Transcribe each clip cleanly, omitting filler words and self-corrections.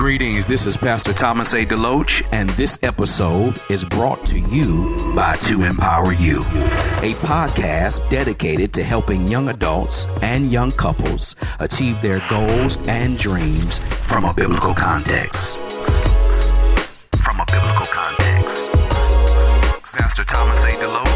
Greetings, this is Pastor Thomas A. DeLoach, and this episode is brought to you by To Empower You, a podcast dedicated to helping young adults and young couples achieve their goals and dreams from a biblical context. Pastor Thomas A. DeLoach.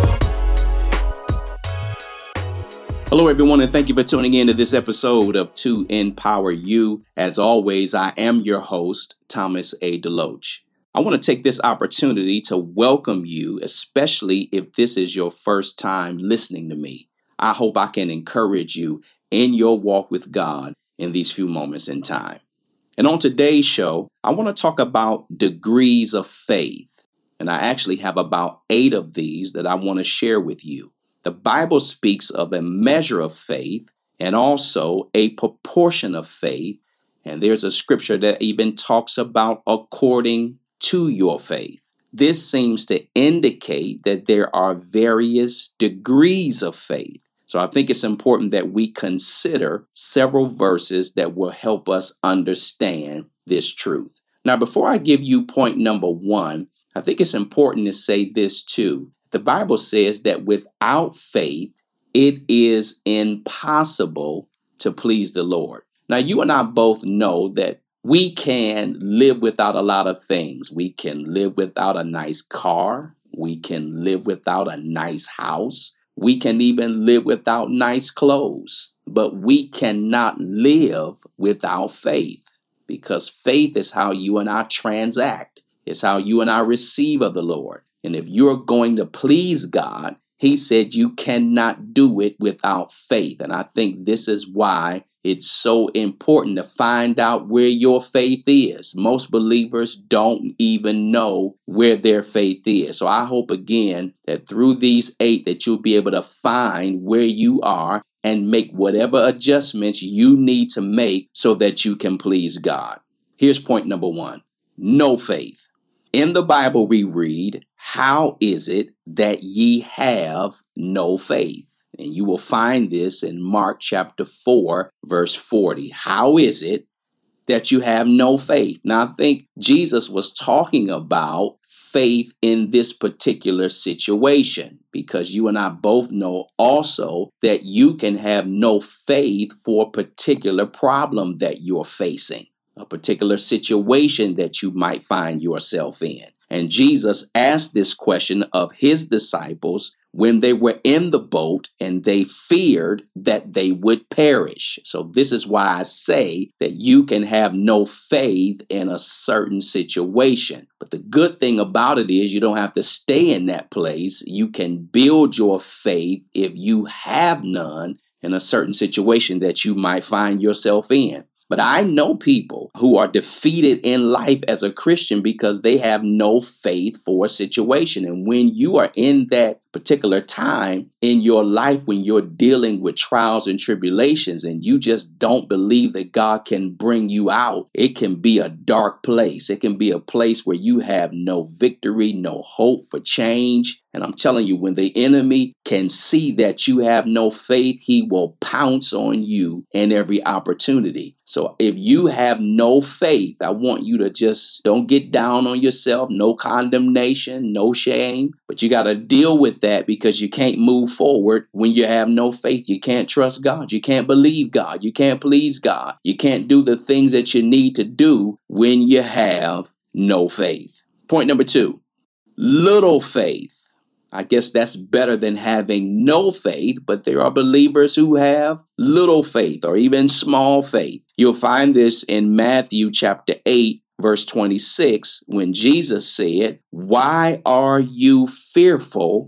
Hello, everyone, and thank you for tuning in to this episode of To Empower You. As always, I am your host, Thomas A. DeLoach. I want to take this opportunity to welcome you, especially if this is your first time listening to me. I hope I can encourage you in your walk with God in these few moments in time. And on today's show, I want to talk about degrees of faith. And I actually have about 8 of these that I want to share with you. The Bible speaks of a measure of faith and also a proportion of faith. And there's a scripture that even talks about according to your faith. This seems to indicate that there are various degrees of faith. So I think it's important that we consider several verses that will help us understand this truth. Now, before I give you point number 1, I think it's important to say this too. The Bible says that without faith, it is impossible to please the Lord. Now, you and I both know that we can live without a lot of things. We can live without a nice car. We can live without a nice house. We can even live without nice clothes. But we cannot live without faith, because faith is how you and I transact. It's how you and I receive of the Lord. And if you're going to please God, he said you cannot do it without faith. And I think this is why it's so important to find out where your faith is. Most believers don't even know where their faith is. So I hope again that through these 8 that you'll be able to find where you are and make whatever adjustments you need to make so that you can please God. Here's point number 1. No faith. In the Bible, we read, "How is it that ye have no faith?" And you will find this in Mark chapter 4, verse 40. How is it that you have no faith? Now, I think Jesus was talking about faith in this particular situation, because you and I both know also that you can have no faith for a particular problem that you're facing, a particular situation that you might find yourself in. And Jesus asked this question of his disciples when they were in the boat and they feared that they would perish. So this is why I say that you can have no faith in a certain situation. But the good thing about it is you don't have to stay in that place. You can build your faith if you have none in a certain situation that you might find yourself in. But I know people who are defeated in life as a Christian because they have no faith for a situation. And when you are in that particular time in your life, when you're dealing with trials and tribulations and you just don't believe that God can bring you out, it can be a dark place. It can be a place where you have no victory, no hope for change. And I'm telling you, when the enemy can see that you have no faith, he will pounce on you in every opportunity. So if you have no faith, I want you to just don't get down on yourself. No condemnation, no shame. But you got to deal with that, because you can't move forward when you have no faith. You can't trust God. You can't believe God. You can't please God. You can't do the things that you need to do when you have no faith. Point number 2, little faith. I guess that's better than having no faith, but there are believers who have little faith or even small faith. You'll find this in Matthew chapter 8, verse 26, when Jesus said, "Why are you fearful,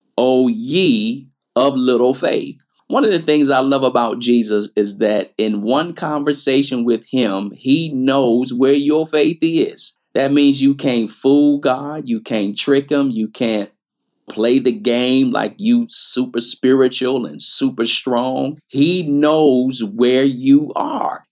O ye of little faith?" One of the things I love about Jesus is that in one conversation with him, he knows where your faith is. That means you can't fool God. You can't trick him. You can't play the game like you super spiritual and super strong. He knows where you are.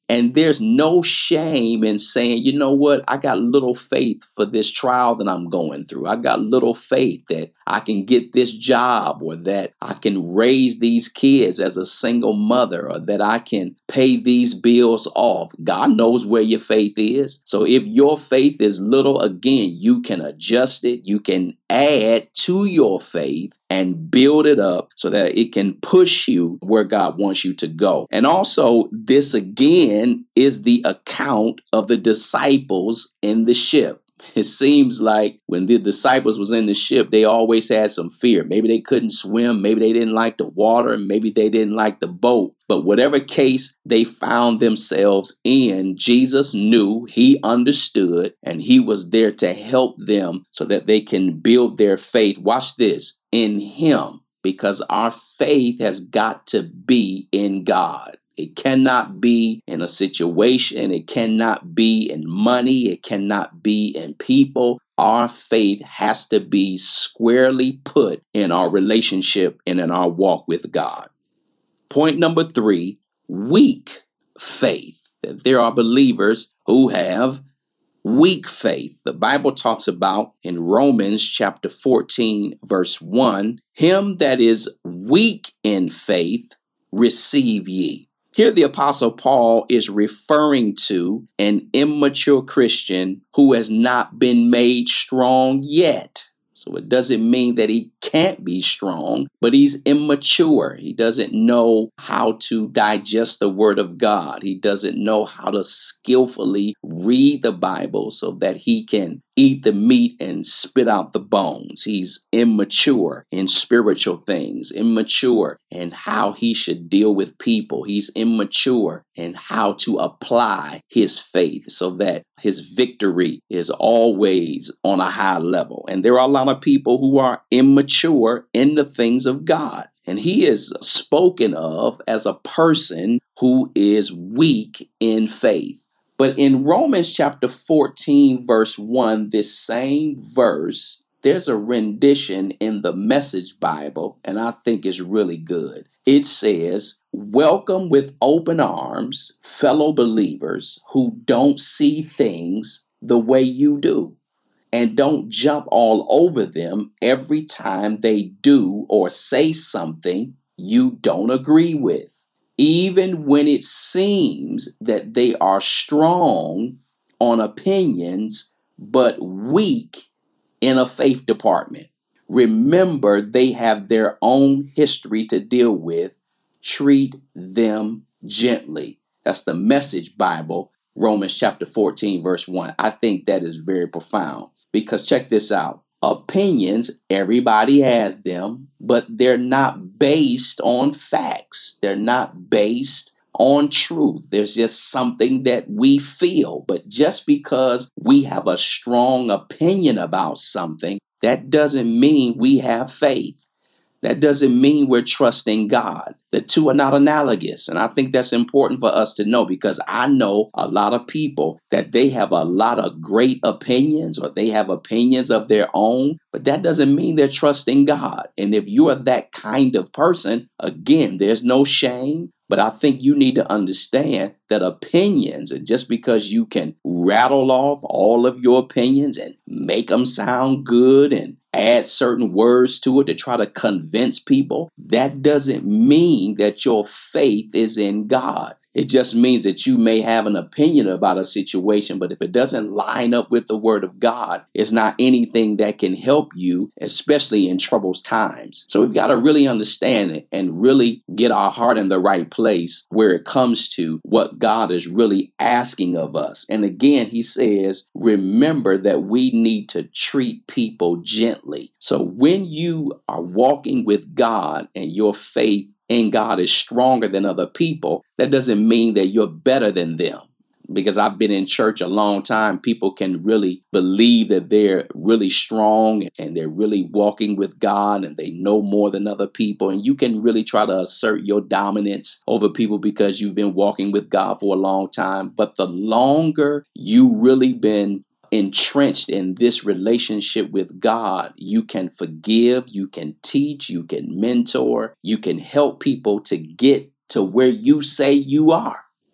And there's no shame in saying, you know what, I got little faith for this trial that I'm going through. I got little faith that I can get this job, or that I can raise these kids as a single mother, or that I can pay these bills off. God knows where your faith is. So if your faith is little, again, you can adjust it. You can add to your faith and build it up so that it can push you where God wants you to go. And also, this again is the account of the disciples in the ship. It seems like when the disciples was in the ship, they always had some fear. Maybe they couldn't swim. Maybe they didn't like the water. Maybe they didn't like the boat. But whatever case they found themselves in, Jesus knew, he understood, and he was there to help them so that they can build their faith. Watch this, in him, because our faith has got to be in God. It cannot be in a situation. It cannot be in money. It cannot be in people. Our faith has to be squarely put in our relationship and in our walk with God. Point number 3, weak faith. There are believers who have weak faith. The Bible talks about in Romans chapter 14, verse 1, him that is weak in faith, receive ye. Here the Apostle Paul is referring to an immature Christian who has not been made strong yet. So it doesn't mean that he can't be strong, but he's immature. He doesn't know how to digest the word of God. He doesn't know how to skillfully read the Bible so that he can eat the meat and spit out the bones. He's immature in spiritual things, immature in how he should deal with people. He's immature in how to apply his faith so that his victory is always on a high level. And there are a lot of people who are immature in the things of God. And he is spoken of as a person who is weak in faith. But in Romans chapter 14, verse 1, this same verse, there's a rendition in the Message Bible, and I think it's really good. It says, welcome with open arms, fellow believers who don't see things the way you do, and don't jump all over them every time they do or say something you don't agree with. Even when it seems that they are strong on opinions, but weak in a faith department. Remember, they have their own history to deal with. Treat them gently. That's the Message Bible, Romans chapter 14, verse 1. I think that is very profound because check this out. Opinions, everybody has them, but they're not based on facts. They're not based on truth. There's just something that we feel. But just because we have a strong opinion about something, that doesn't mean we have faith. That doesn't mean we're trusting God. The two are not analogous. And I think that's important for us to know because I know a lot of people that they have a lot of great opinions or they have opinions of their own, but that doesn't mean they're trusting God. And if you are that kind of person, again, there's no shame. But I think you need to understand that opinions, just because you can rattle off all of your opinions and make them sound good and add certain words to it to try to convince people, that doesn't mean that your faith is in God. It just means that you may have an opinion about a situation, but if it doesn't line up with the word of God, it's not anything that can help you, especially in troublous times. So we've got to really understand it and really get our heart in the right place where it comes to what God is really asking of us. And again, he says, remember that we need to treat people gently. So when you are walking with God and your faith in God is stronger than other people, that doesn't mean that you're better than them. Because I've been in church a long time, people can really believe that they're really strong and they're really walking with God and they know more than other people. And you can really try to assert your dominance over people because you've been walking with God for a long time. But the longer you really been entrenched in this relationship with God, you can forgive, you can teach, you can mentor, you can help people to get to where you say you are.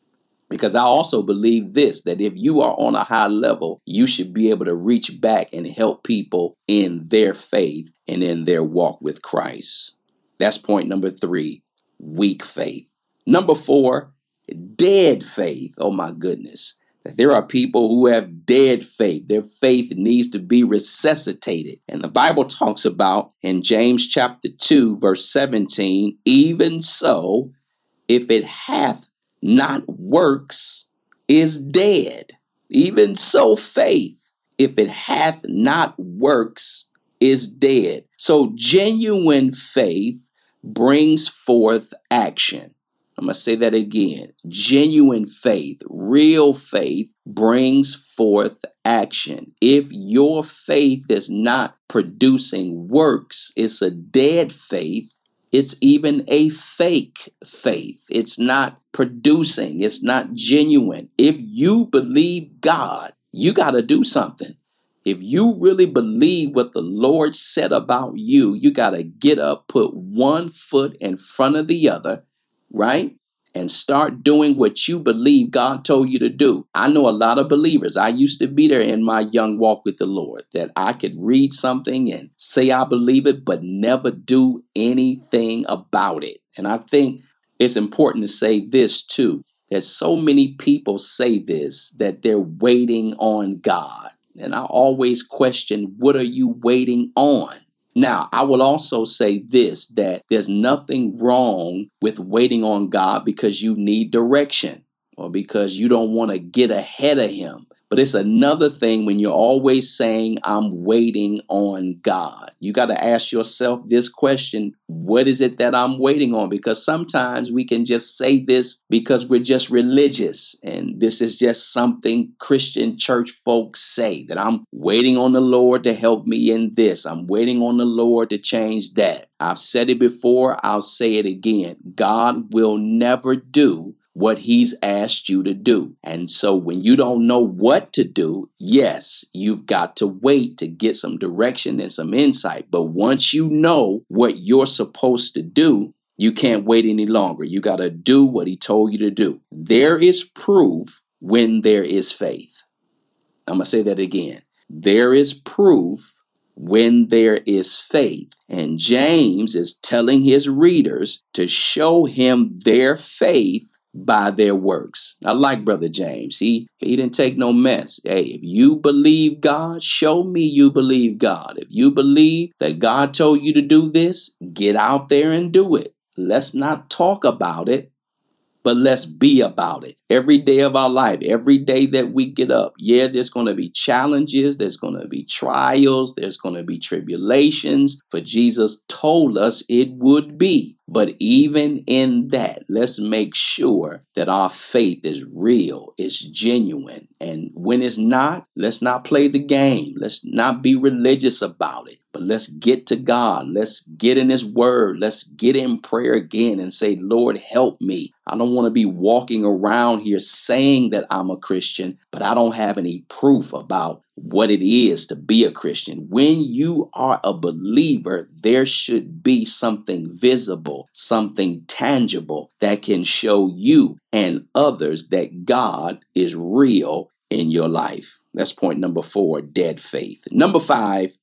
Because I also believe this, that if you are on a high level, you should be able to reach back and help people in their faith and in their walk with Christ. That's point number 3, weak faith. Number 4, dead faith. Oh my goodness. There are people who have dead faith. Their faith needs to be resuscitated. And the Bible talks about in James chapter 2, verse 17, even so, if it hath not works, is dead. Even so, faith, if it hath not works, is dead. So genuine faith brings forth action. I'm going to say that again. Genuine faith, real faith brings forth action. If your faith is not producing works, it's a dead faith. It's even a fake faith. It's not producing. It's not genuine. If you believe God, you got to do something. If you really believe what the Lord said about you, you got to get up, put one foot in front of the other, right? And start doing what you believe God told you to do. I know a lot of believers. I used to be there in my young walk with the Lord, that I could read something and say I believe it, but never do anything about it. And I think it's important to say this too, that so many people say this, that they're waiting on God. And I always question, what are you waiting on? Now, I will also say this, that there's nothing wrong with waiting on God because you need direction or because you don't want to get ahead of him. But it's another thing when you're always saying, I'm waiting on God. You got to ask yourself this question, what is it that I'm waiting on? Because sometimes we can just say this because we're just religious. And this is just something Christian church folks say, that I'm waiting on the Lord to help me in this. I'm waiting on the Lord to change that. I've said it before. I'll say it again. God will never do what he's asked you to do. And so when you don't know what to do, yes, you've got to wait to get some direction and some insight. But once you know what you're supposed to do, you can't wait any longer. You got to do what he told you to do. There is proof when there is faith. I'm going to say that again. There is proof when there is faith. And James is telling his readers to show him their faith by their works. I like Brother James. He didn't take no mess. Hey, if you believe God, show me you believe God. If you believe that God told you to do this, get out there and do it. Let's not talk about it, but let's be about it. Every day of our life, every day that we get up, yeah, there's going to be challenges, there's going to be trials, there's going to be tribulations, for Jesus told us it would be. But even in that, let's make sure that our faith is real, it's genuine. And when it's not, let's not play the game. Let's not be religious about it. But let's get to God. Let's get in his word. Let's get in prayer again and say, Lord, help me. I don't want to be walking around here saying that I'm a Christian, but I don't have any proof about what it is to be a Christian. When you are a believer, there should be something visible, something tangible that can show you and others that God is real in your life. That's point number 4, dead faith. Number 5,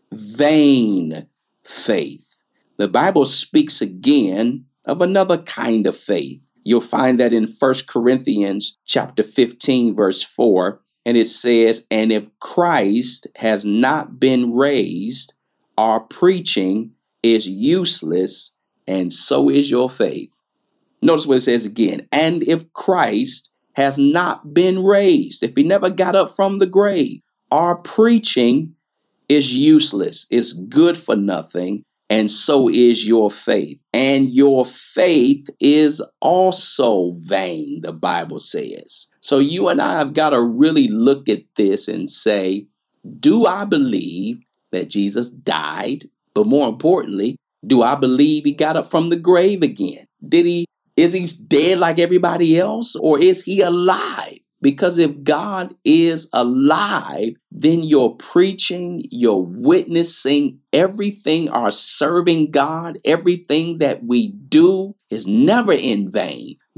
vain faith. The Bible speaks again of another kind of faith. You'll find that in 1 Corinthians chapter 15, verse 4, and it says, and if Christ has not been raised, our preaching is useless, and so is your faith. Notice what it says again. And if Christ has not been raised, if he never got up from the grave, our preaching is useless. It's good for nothing. And so is your faith. And your faith is also vain, the Bible says. So you and I have got to really look at this and say, do I believe that Jesus died? But more importantly, do I believe he got up from the grave again? Is he dead like everybody else, or is he alive? Because if God is alive, then your preaching, your witnessing, everything, our serving God, everything that we do is never in vain.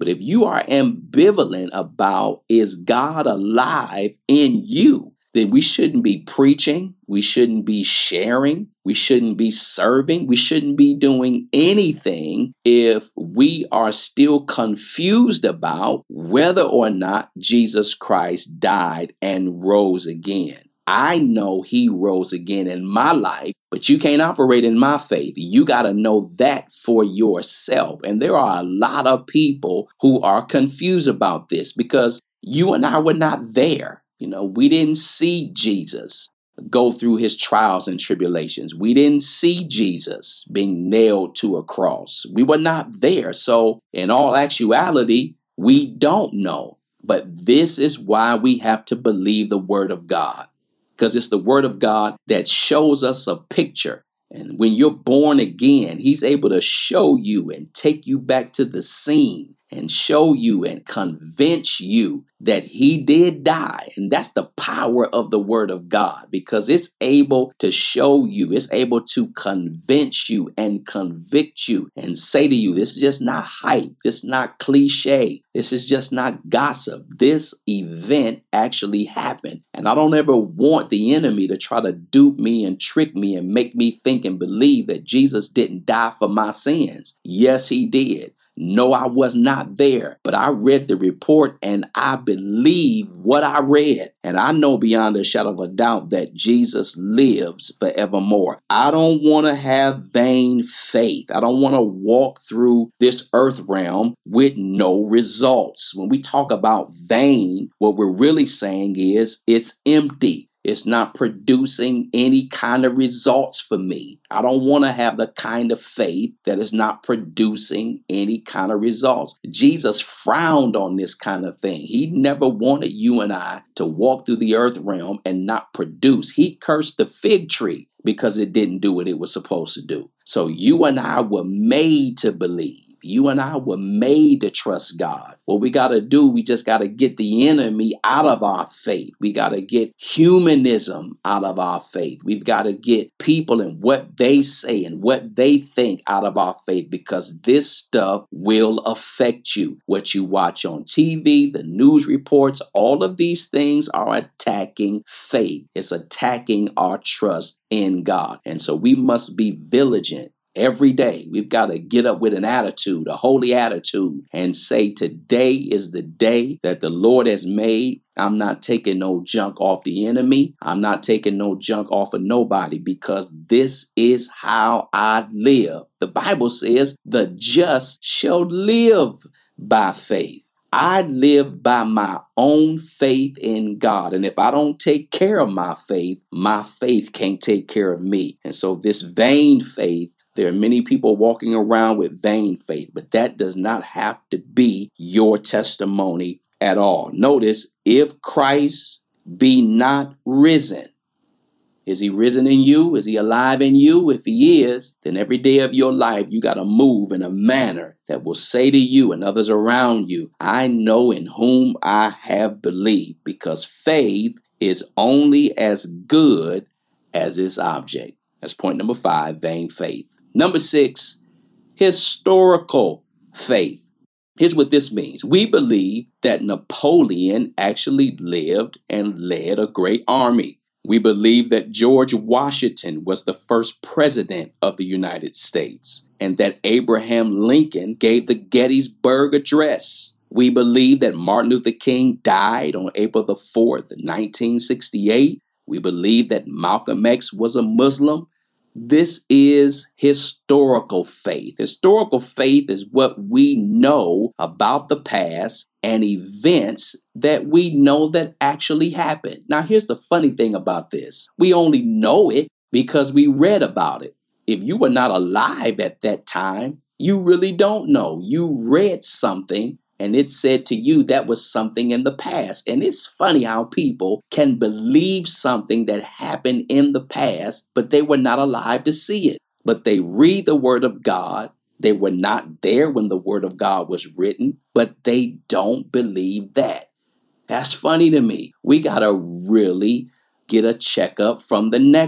But if you are ambivalent about is God alive in you, then we shouldn't be preaching, we shouldn't be sharing, we shouldn't be serving, we shouldn't be doing anything if we are still confused about whether or not Jesus Christ died and rose again. I know he rose again in my life, but you can't operate in my faith. You got to know that for yourself. And there are a lot of people who are confused about this because you and I were not there. We didn't see Jesus go through his trials and tribulations. We didn't see Jesus being nailed to a cross. We were not there. So in all actuality, we don't know. But this is why we have to believe the word of God, because it's the word of God that shows us a picture. And when you're born again, he's able to show you and take you back to the scene and show you and convince you that he did die. And that's the power of the word of God, because it's able to show you, it's able to convince you and convict you and say to you, this is just not hype. This is not cliche. This is just not gossip. This event actually happened. And I don't ever want the enemy to try to dupe me and trick me and make me think and believe that Jesus didn't die for my sins. Yes, he did. No, I was not there, but I read the report and I believe what I read. And I know beyond a shadow of a doubt that Jesus lives forevermore. I don't want to have vain faith. I don't want to walk through this earth realm with no results. When we talk about vain, what we're really saying is it's empty. It's not producing any kind of results for me. I don't want to have the kind of faith that is not producing any kind of results. Jesus frowned on this kind of thing. He never wanted you and I to walk through the earth realm and not produce. He cursed the fig tree because it didn't do what it was supposed to do. So you and I were made to believe. You and I were made to trust God. What we got to do, we just got to get the enemy out of our faith. We got to get humanism out of our faith. We've got to get people and what they say and what they think out of our faith, because this stuff will affect you. What you watch on TV, the news reports, all of these things are attacking faith. It's attacking our trust in God. And so we must be vigilant. Every day, we've got to get up with an attitude, a holy attitude, and say, today is the day that the Lord has made. I'm not taking no junk off the enemy. I'm not taking no junk off of nobody, because this is how I live. The Bible says the just shall live by faith. I live by my own faith in God. And if I don't take care of my faith can't take care of me. And so this vain faith, there are many people walking around with vain faith, but that does not have to be your testimony at all. Notice, if Christ be not risen, is he risen in you? Is he alive in you? If he is, then every day of your life, you got to move in a manner that will say to you and others around you, I know in whom I have believed, because faith is only as good as its object. That's point number 5, vain faith. Number 6, historical faith. Here's what this means. We believe that Napoleon actually lived and led a great army. We believe that George Washington was the first president of the United States, and that Abraham Lincoln gave the Gettysburg Address. We believe that Martin Luther King died on April the 4th, 1968. We believe that Malcolm X was a Muslim. This is historical faith. Historical faith is what we know about the past and events that we know that actually happened. Now, here's the funny thing about this. We only know it because we read about it. If you were not alive at that time, you really don't know. You read something and it said to you that was something in the past. And it's funny how people can believe something that happened in the past, but they were not alive to see it. But they read the word of God. They were not there when the word of God was written, but they don't believe that. That's funny to me. We got to really get a checkup from the neck up.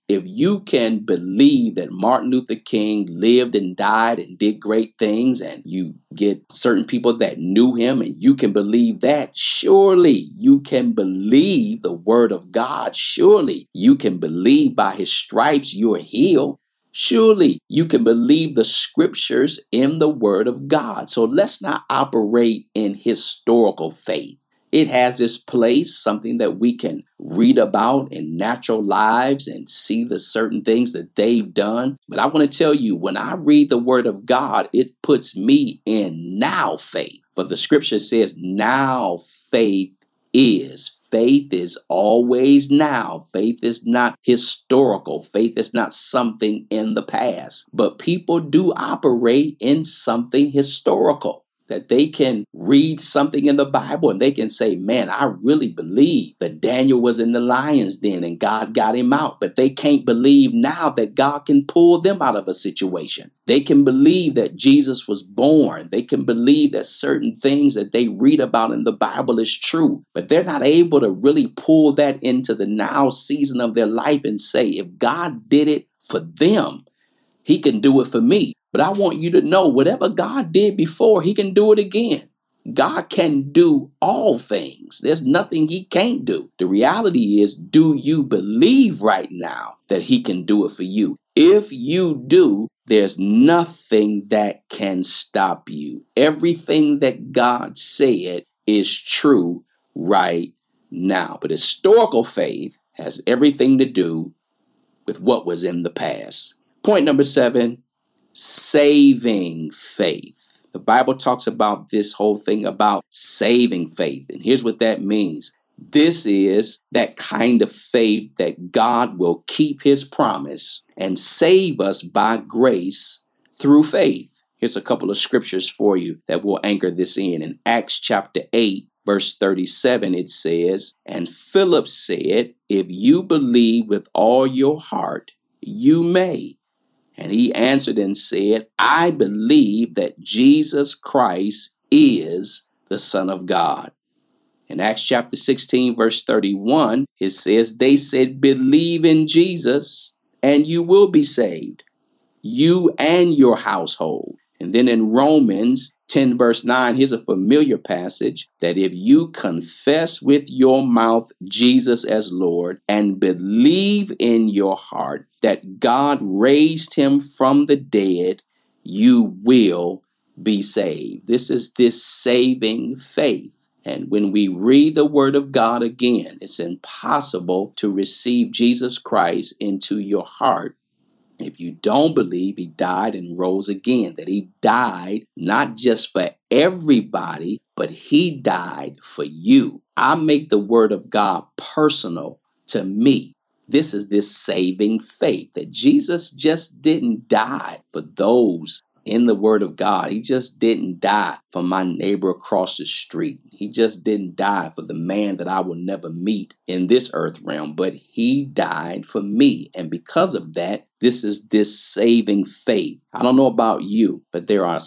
If you can believe that Martin Luther King lived and died and did great things, and you get certain people that knew him, and you can believe that, surely you can believe the word of God. Surely you can believe by his stripes you are healed. Surely you can believe the scriptures in the word of God. So let's not operate in historical faith. It has its place, something that we can read about in natural lives and see the certain things that they've done. But I want to tell you, when I read the word of God, it puts me in now faith. For the scripture says now faith is. Faith is always now. Faith is not historical. Faith is not something in the past. But people do operate in something historical. That they can read something in the Bible and they can say, man, I really believe that Daniel was in the lion's den and God got him out. But they can't believe now that God can pull them out of a situation. They can believe that Jesus was born. They can believe that certain things that they read about in the Bible is true. But they're not able to really pull that into the now season of their life and say, if God did it for them, he can do it for me. But I want you to know, whatever God did before, he can do it again. God can do all things. There's nothing he can't do. The reality is, do you believe right now that he can do it for you? If you do, there's nothing that can stop you. Everything that God said is true right now. But historical faith has everything to do with what was in the past. Point number 7, saving faith. The Bible talks about this whole thing about saving faith. And here's what that means. This is that kind of faith that God will keep his promise and save us by grace through faith. Here's a couple of scriptures for you that will anchor this in. In Acts chapter 8, verse 37, it says, and Philip said, if you believe with all your heart, you may. And he answered and said, I believe that Jesus Christ is the Son of God. In Acts chapter 16, verse 31, it says, they said, believe in Jesus and you will be saved, you and your household. And then in Romans 10, verse 9, here's a familiar passage that if you confess with your mouth Jesus as Lord and believe in your heart that God raised him from the dead, you will be saved. This is this saving faith. And when we read the word of God again, it's impossible to receive Jesus Christ into your heart if you don't believe he died and rose again, that he died not just for everybody, but he died for you. I make the word of God personal to me. This is this saving faith that Jesus just didn't die for those in the word of God. He just didn't die for my neighbor across the street. He just didn't die for the man that I will never meet in this earth realm, but he died for me. And because of that, this is this saving faith. I don't know about you, but there are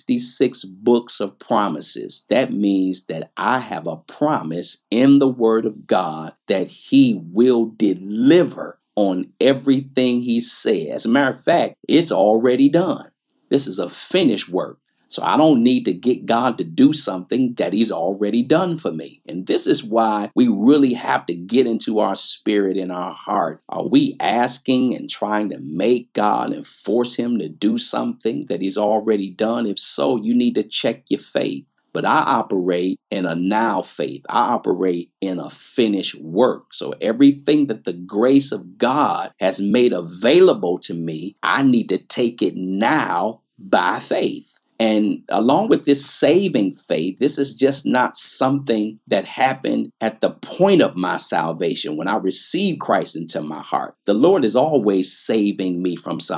66 books of promises. That means that I have a promise in the word of God that he will deliver on everything he says. As a matter of fact, it's already done. This is a finished work. So I don't need to get God to do something that he's already done for me. And this is why we really have to get into our spirit and our heart. Are we asking and trying to make God and force him to do something that he's already done? If so, you need to check your faith. But I operate in a now faith. I operate in a finished work. So everything that the grace of God has made available to me, I need to take it now by faith. And along with this saving faith, this is just not something that happened at the point of my salvation when I received Christ into my heart. The Lord is always saving me from something.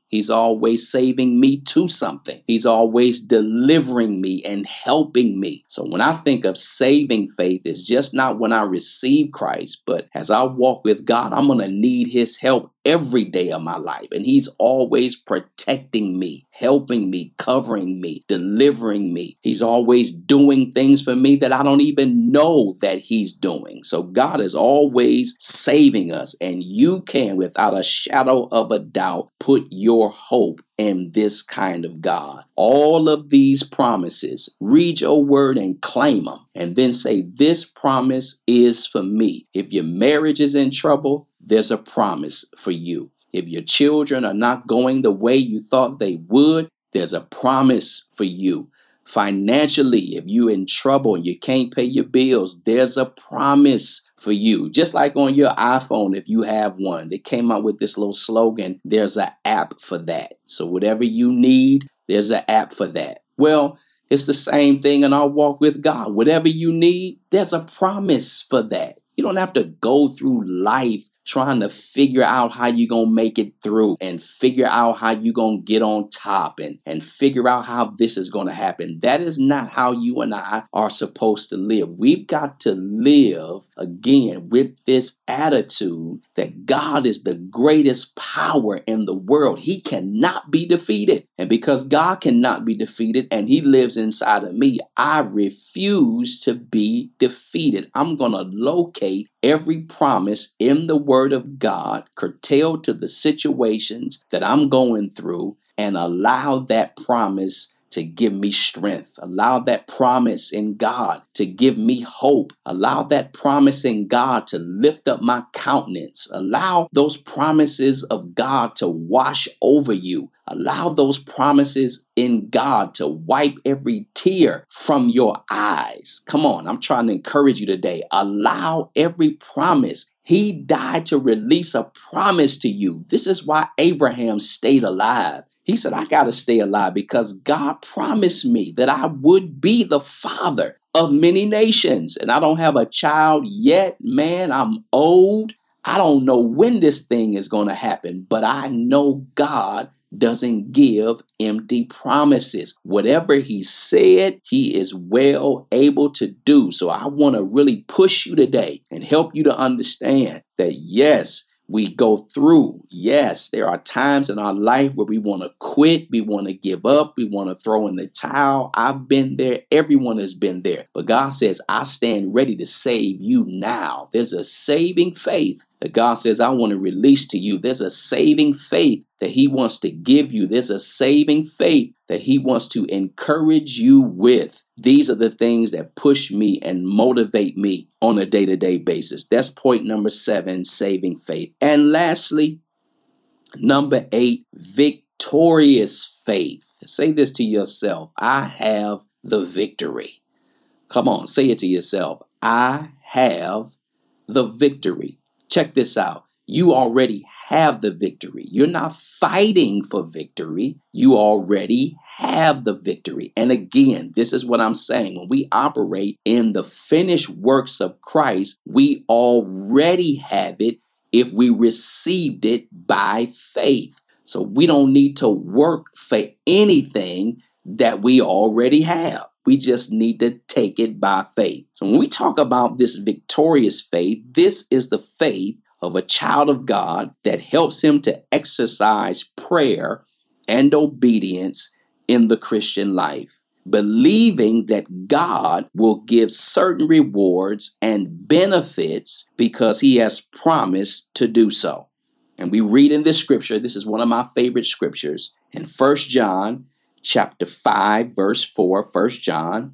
He's always saving me to something. He's always delivering me and helping me. So when I think of saving faith, it's just not when I receive Christ, but as I walk with God, I'm going to need his help every day of my life. And he's always protecting me, helping me, covering me, delivering me. He's always doing things for me that I don't even know that he's doing. So God is always saving us. And you can, without a shadow of a doubt, put your hope in this kind of God. All of these promises, read your word and claim them. And then say, this promise is for me. If your marriage is in trouble, there's a promise for you. If your children are not going the way you thought they would, there's a promise for you. Financially, if you're in trouble and you can't pay your bills, there's a promise for you. Just like on your iPhone, if you have one, they came out with this little slogan, there's an app for that. So whatever you need, there's an app for that. Well, it's the same thing in our walk with God. Whatever you need, there's a promise for that. You don't have to go through life trying to figure out how you're going to make it through and figure out how you're going to get on top and figure out how this is going to happen. That is not how you and I are supposed to live. We've got to live, again, with this attitude that God is the greatest power in the world. He cannot be defeated. And because God cannot be defeated and he lives inside of me, I refuse to be defeated. I'm going to locate every promise in the Word of God, curtailed to the situations that I'm going through, and allow that promise to give me strength. Allow that promise in God to give me hope. Allow that promise in God to lift up my countenance. Allow those promises of God to wash over you. Allow those promises in God to wipe every tear from your eyes. Come on, I'm trying to encourage you today. Allow every promise. He died to release a promise to you. This is why Abraham stayed alive. He said, I got to stay alive because God promised me that I would be the father of many nations. And I don't have a child yet. Man, I'm old. I don't know when this thing is going to happen, but I know God doesn't give empty promises. Whatever he said, he is well able to do. So I want to really push you today and help you to understand that, yes, we go through. Yes, there are times in our life where we want to quit. We want to give up. We want to throw in the towel. I've been there. Everyone has been there. But God says, I stand ready to save you now. There's a saving faith that God says, I want to release to you. There's a saving faith that he wants to give you. There's a saving faith that he wants to encourage you with. These are the things that push me and motivate me on a day-to-day basis. That's point number 7, saving faith. And lastly, number 8, victorious faith. Say this to yourself. I have the victory. Come on, say it to yourself. I have the victory. Check this out. You already have the victory. You're not fighting for victory. You already have the victory. And again, this is what I'm saying. When we operate in the finished works of Christ, we already have it if we received it by faith. So we don't need to work for anything that we already have. We just need to take it by faith. So when we talk about this victorious faith, this is the faith of a child of God that helps him to exercise prayer and obedience in the Christian life, believing that God will give certain rewards and benefits because he has promised to do so. And we read in this scripture, this is one of my favorite scriptures, in 1 John chapter 5, verse 4, 1 John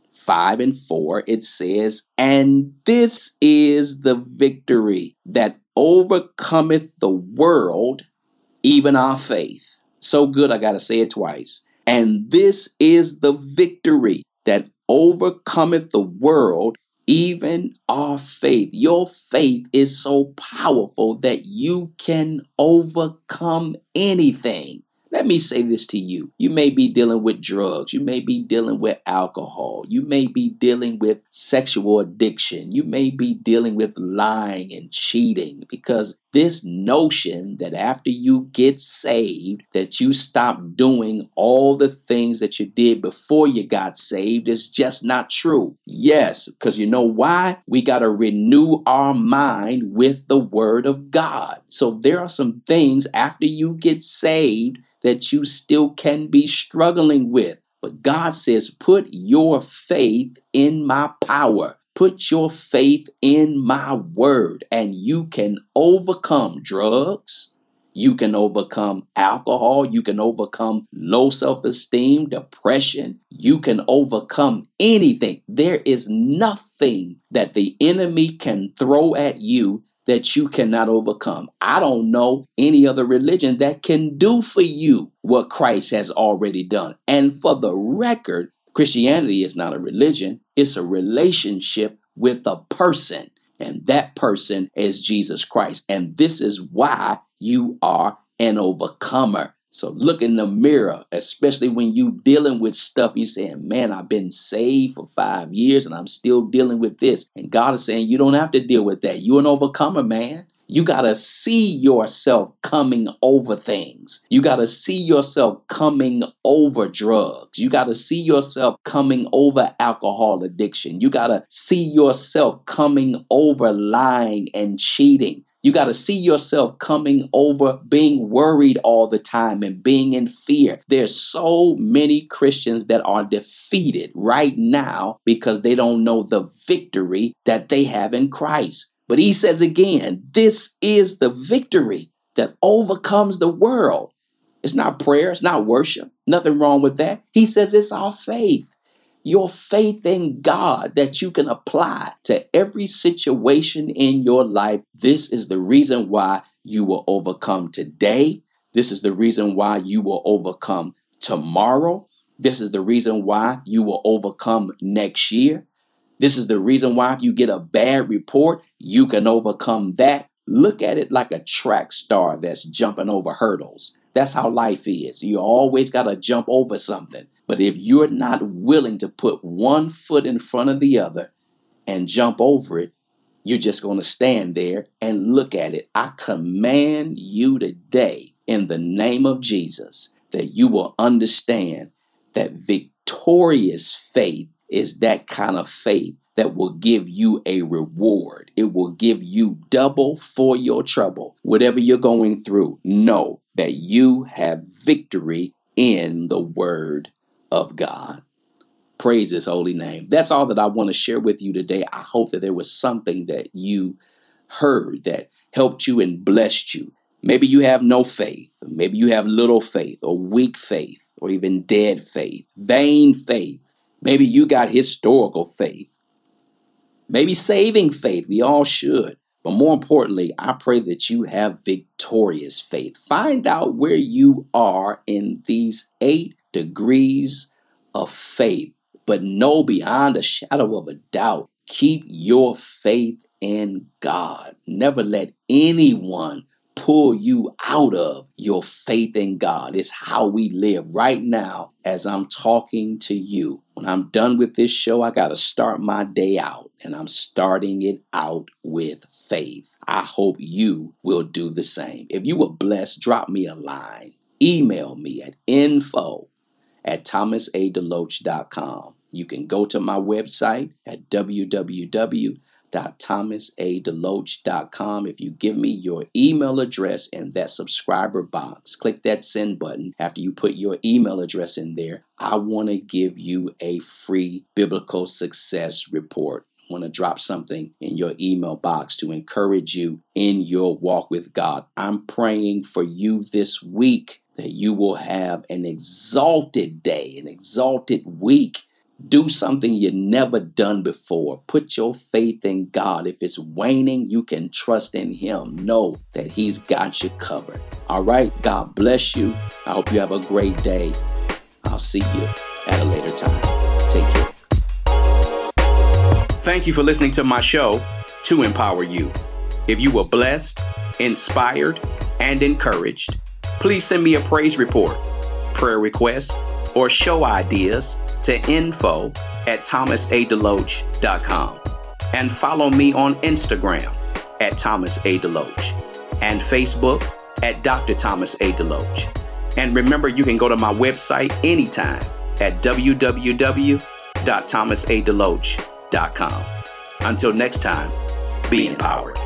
5 and 4, it says, and this is the victory that overcometh the world, even our faith. So good, I got to say it twice. And this is the victory that overcometh the world, even our faith. Your faith is so powerful that you can overcome anything. Let me say this to you. You may be dealing with drugs. You may be dealing with alcohol. You may be dealing with sexual addiction. You may be dealing with lying and cheating, because this notion that after you get saved, that you stop doing all the things that you did before you got saved is just not true. Yes, because you know why? We got to renew our mind with the Word of God. So there are some things after you get saved that you still can be struggling with. But God says, put your faith in my power. Put your faith in my word, and you can overcome drugs. You can overcome alcohol. You can overcome low self-esteem, depression. You can overcome anything. There is nothing that the enemy can throw at you that you cannot overcome. I don't know any other religion that can do for you what Christ has already done. And for the record, Christianity is not a religion. It's a relationship with a person. And that person is Jesus Christ. And this is why you are an overcomer. So look in the mirror, especially when you dealing with stuff. You saying, man, I've been saved for 5 years and I'm still dealing with this. And God is saying, you don't have to deal with that. You're an overcomer, man. You got to see yourself coming over things. You got to see yourself coming over drugs. You got to see yourself coming over alcohol addiction. You got to see yourself coming over lying and cheating. You got to see yourself coming over being worried all the time and being in fear. There's so many Christians that are defeated right now because they don't know the victory that they have in Christ. But he says again, this is the victory that overcomes the world. It's not prayer. It's not worship. Nothing wrong with that. He says it's our faith. Your faith in God that you can apply to every situation in your life. This is the reason why you will overcome today. This is the reason why you will overcome tomorrow. This is the reason why you will overcome next year. This is the reason why if you get a bad report, you can overcome that. Look at it like a track star that's jumping over hurdles. That's how life is. You always got to jump over something. But if you're not willing to put one foot in front of the other and jump over it, you're just going to stand there and look at it. I command you today in the name of Jesus that you will understand that victorious faith is that kind of faith that will give you a reward. It will give you double for your trouble. Whatever you're going through, know that you have victory in the Word of God. Praise His holy name. That's all that I want to share with you today. I hope that there was something that you heard that helped you and blessed you. Maybe you have no faith. Maybe you have little faith or weak faith or even dead faith, vain faith. Maybe you got historical faith. Maybe saving faith. We all should. But more importantly, I pray that you have victorious faith. Find out where you are in these 8 degrees of faith. But know beyond a shadow of a doubt, keep your faith in God. Never let anyone pull you out of your faith in God. It's how we live right now as I'm talking to you. When I'm done with this show, I got to start my day out, and I'm starting it out with faith. I hope you will do the same. If you were blessed, drop me a line. Email me at info@thomasadeloach.com. You can go to my website at www.thomasadeloach.com. If you give me your email address in that subscriber box, click that send button. After you put your email address in there, I want to give you a free biblical success report. I want to drop something in your email box to encourage you in your walk with God. I'm praying for you this week that you will have an exalted day, an exalted week. Do something you've never done before. Put your faith in God. If it's waning, you can trust in Him. Know that He's got you covered. All right. God bless you. I hope you have a great day. I'll see you at a later time. Take care. Thank you for listening to my show, To Empower You. If you were blessed, inspired, and encouraged, Please send me a praise report, prayer requests, or show ideas to info@thomasadeloach.com. And follow me on Instagram @Thomas A. Deloach and Facebook @Dr. Thomas A. Deloach. And remember, you can go to my website anytime at www.thomasadeloach.com. Until next time, be empowered.